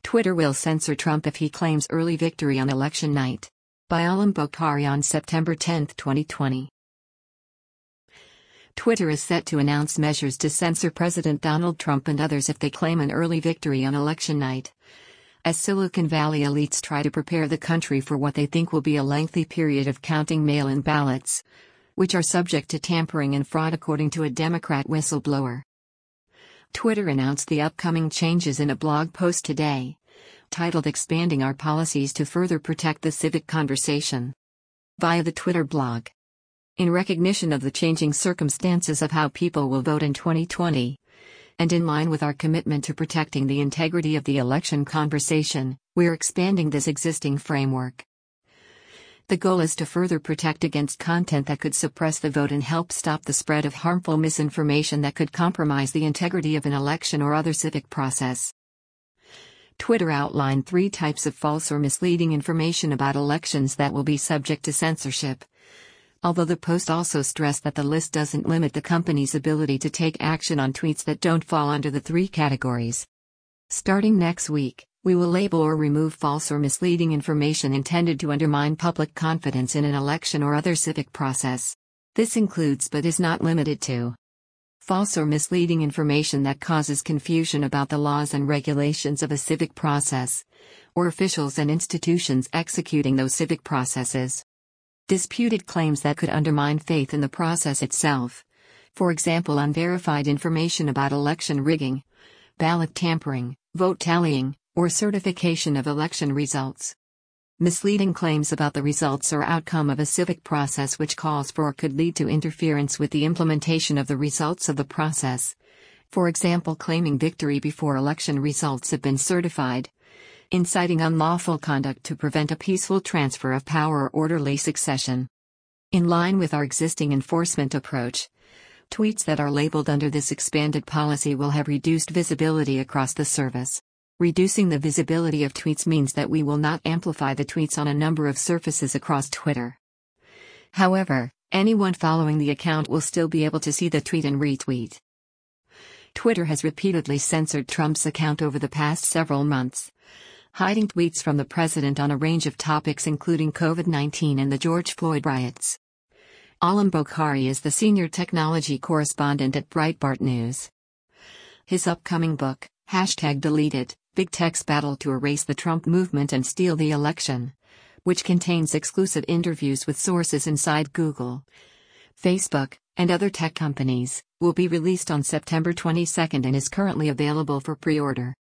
Twitter will censor Trump if he claims early victory on election night. By Alam Bokhari on September 10, 2020. Twitter is set to announce measures to censor President Donald Trump and others if they claim an early victory on election night, as Silicon Valley elites try to prepare the country for what they think will be a lengthy period of counting mail-in ballots, which are subject to tampering and fraud according to a Democrat whistleblower. Twitter announced the upcoming changes in a blog post today, titled Expanding Our Policies to Further Protect the Civic Conversation, via the Twitter blog. In recognition of the changing circumstances of how people will vote in 2020, and in line with our commitment to protecting the integrity of the election conversation, we're expanding this existing framework. The goal is to further protect against content that could suppress the vote and help stop the spread of harmful misinformation that could compromise the integrity of an election or other civic process. Twitter outlined 3 types of false or misleading information about elections that will be subject to censorship, although the post also stressed that the list doesn't limit the company's ability to take action on tweets that don't fall under the 3 categories. Starting next week, we will label or remove false or misleading information intended to undermine public confidence in an election or other civic process. This includes but is not limited to false or misleading information that causes confusion about the laws and regulations of a civic process, or officials and institutions executing those civic processes. Disputed claims that could undermine faith in the process itself, for example unverified information about election rigging, ballot tampering, vote tallying, or certification of election results. Misleading claims about the results or outcome of a civic process which calls for or could lead to interference with the implementation of the results of the process, for example claiming victory before election results have been certified, inciting unlawful conduct to prevent a peaceful transfer of power or orderly succession. In line with our existing enforcement approach, tweets that are labeled under this expanded policy will have reduced visibility across the service. Reducing the visibility of tweets means that we will not amplify the tweets on a number of surfaces across Twitter. However, anyone following the account will still be able to see the tweet and retweet. Twitter has repeatedly censored Trump's account over the past several months, hiding tweets from the president on a range of topics including COVID-19 and the George Floyd riots. Alam Bokhari is the senior technology correspondent at Breitbart News. His upcoming book, #Deleted, Big Tech's Battle to Erase the Trump Movement and Steal the Election, which contains exclusive interviews with sources inside Google, Facebook, and other tech companies, will be released on September 22 and is currently available for pre-order.